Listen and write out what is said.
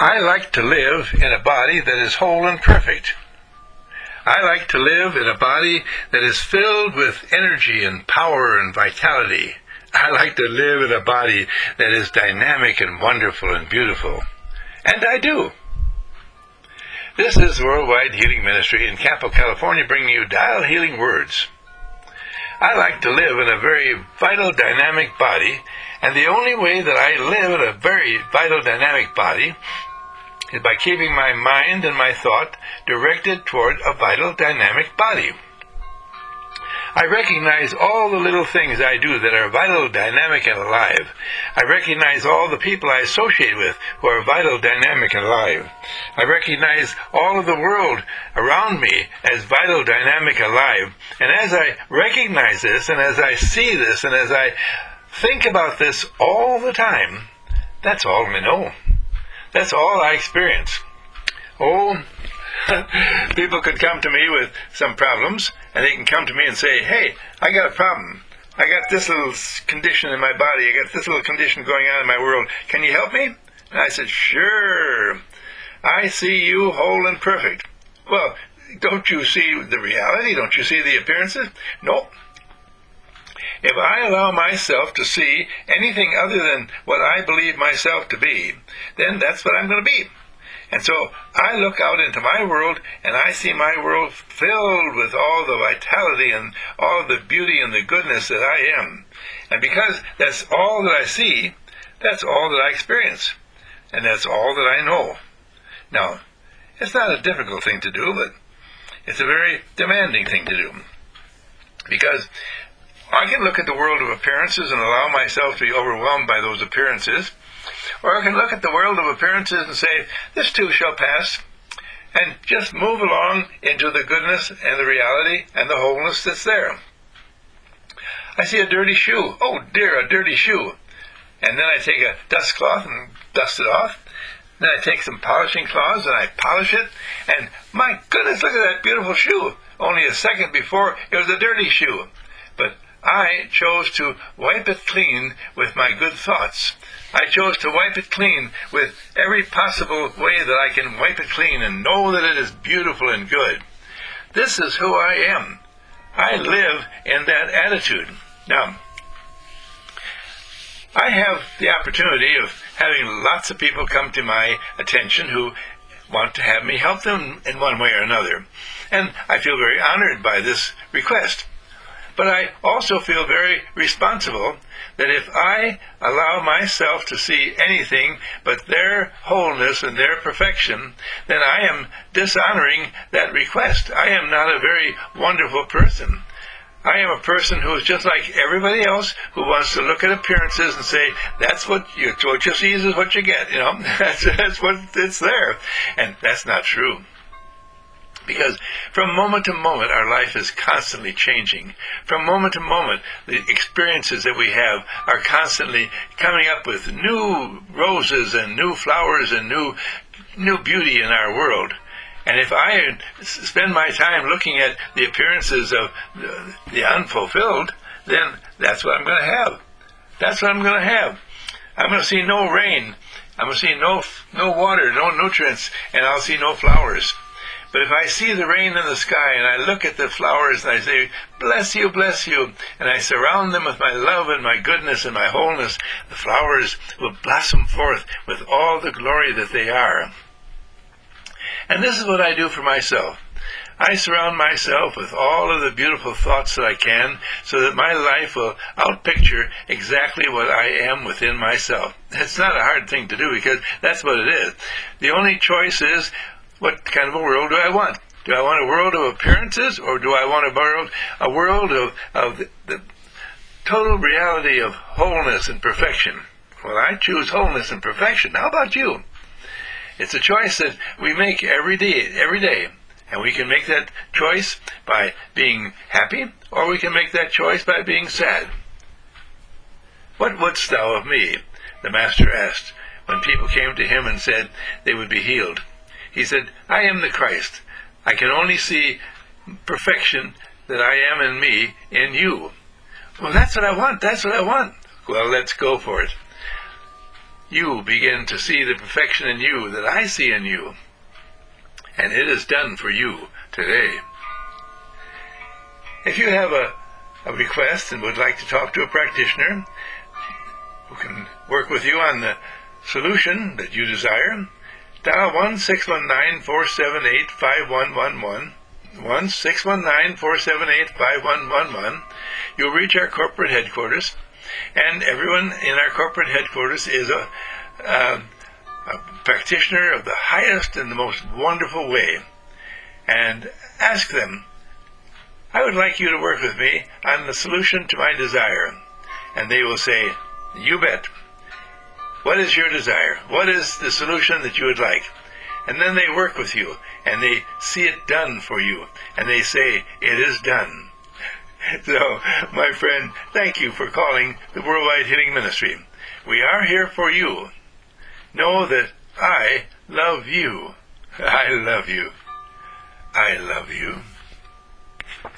I like to live in a body that is whole and perfect. I like to live in a body that is filled with energy and power and vitality. I like to live in a body that is dynamic and wonderful and beautiful. And I do. This is Worldwide Healing Ministry in Campo, California, bringing you Dial Healing Words. I like to live in a very vital, dynamic body, and the only way that I live in a very vital, dynamic body is by keeping my mind and my thought directed toward a vital, dynamic body. I recognize all the little things I do that are vital, dynamic, and alive. I recognize all the people I associate with who are vital, dynamic, and alive. I recognize all of the world around me as vital, dynamic, alive. And as I recognize this, and as I see this, and as I think about this all the time, that's all I know. That's all I experience. Oh, people could come to me with some problems, and they can come to me and say, hey, I got a problem. I got this little condition in my body. I got this little condition going on in my world. Can you help me? And I said, sure. I see you whole and perfect. Well, don't you see the reality? Don't you see the appearances? Nope. If I allow myself to see anything other than what I believe myself to be, then that's what I'm going to be. And so I look out into my world, and I see my world filled with all the vitality and all the beauty and the goodness that I am. And because that's all that I see, that's all that I experience. And that's all that I know. Now, it's not a difficult thing to do, but it's a very demanding thing to do. Because I can look at the world of appearances and allow myself to be overwhelmed by those appearances. Or I can look at the world of appearances and say, this too shall pass, and just move along into the goodness and the reality and the wholeness that's there. I see a dirty shoe. Oh dear, a dirty shoe. And then I take a dust cloth and dust it off. Then I take some polishing cloths and I polish it. And my goodness, look at that beautiful shoe. Only a second before, it was a dirty shoe. But I chose to wipe it clean with my good thoughts. I chose to wipe it clean with every possible way that I can wipe it clean and know that it is beautiful and good. This is who I am. I live in that attitude. Now, I have the opportunity of having lots of people come to my attention who want to have me help them in one way or another. And I feel very honored by this request. But I also feel very responsible that if I allow myself to see anything but their wholeness and their perfection, then I am dishonoring that request. I am not a very wonderful person. I am a person who is just like everybody else who wants to look at appearances and say, that's what you see is what you get, that's what it's there. And that's not true. Because from moment to moment, our life is constantly changing. From moment to moment, the experiences that we have are constantly coming up with new roses and new flowers and new beauty in our world. And if I spend my time looking at the appearances of the unfulfilled, then that's what I'm going to have. That's what I'm going to have. I'm going to see no rain. I'm going to see no water, no nutrients, and I'll see no flowers. But if I see the rain in the sky and I look at the flowers and I say, bless you, and I surround them with my love and my goodness and my wholeness, the flowers will blossom forth with all the glory that they are. And this is what I do for myself. I surround myself with all of the beautiful thoughts that I can so that my life will outpicture exactly what I am within myself. It's not a hard thing to do because that's what it is. The only choice is, what kind of a world do I want? Do I want a world of appearances, or do I want a world of the total reality of wholeness and perfection? Well, I choose wholeness and perfection. How about you? It's a choice that we make every day. And we can make that choice by being happy, or we can make that choice by being sad. What wouldst thou of me? The Master asked, when people came to him and said they would be healed. He said, I am the Christ. I can only see perfection that I am in me, in you. Well, that's what I want. That's what I want. Well, let's go for it. you begin to see the perfection in you that I see in you. And it is done for you today. If you have a request and would like to talk to a practitioner who can work with you on the solution that you desire, dial 1-619-478-5111, 1-619-478-5111. You'll reach our corporate headquarters, and everyone in our corporate headquarters is a practitioner of the highest and the most wonderful way. And ask them, I would like you to work with me on the solution to my desire. And they will say, you bet. What is your desire? What is the solution that you would like? And then they work with you, and they see it done for you, and they say, it is done. So, my friend, thank you for calling the Worldwide Healing Ministry. We are here for you. Know that I love you. I love you. I love you.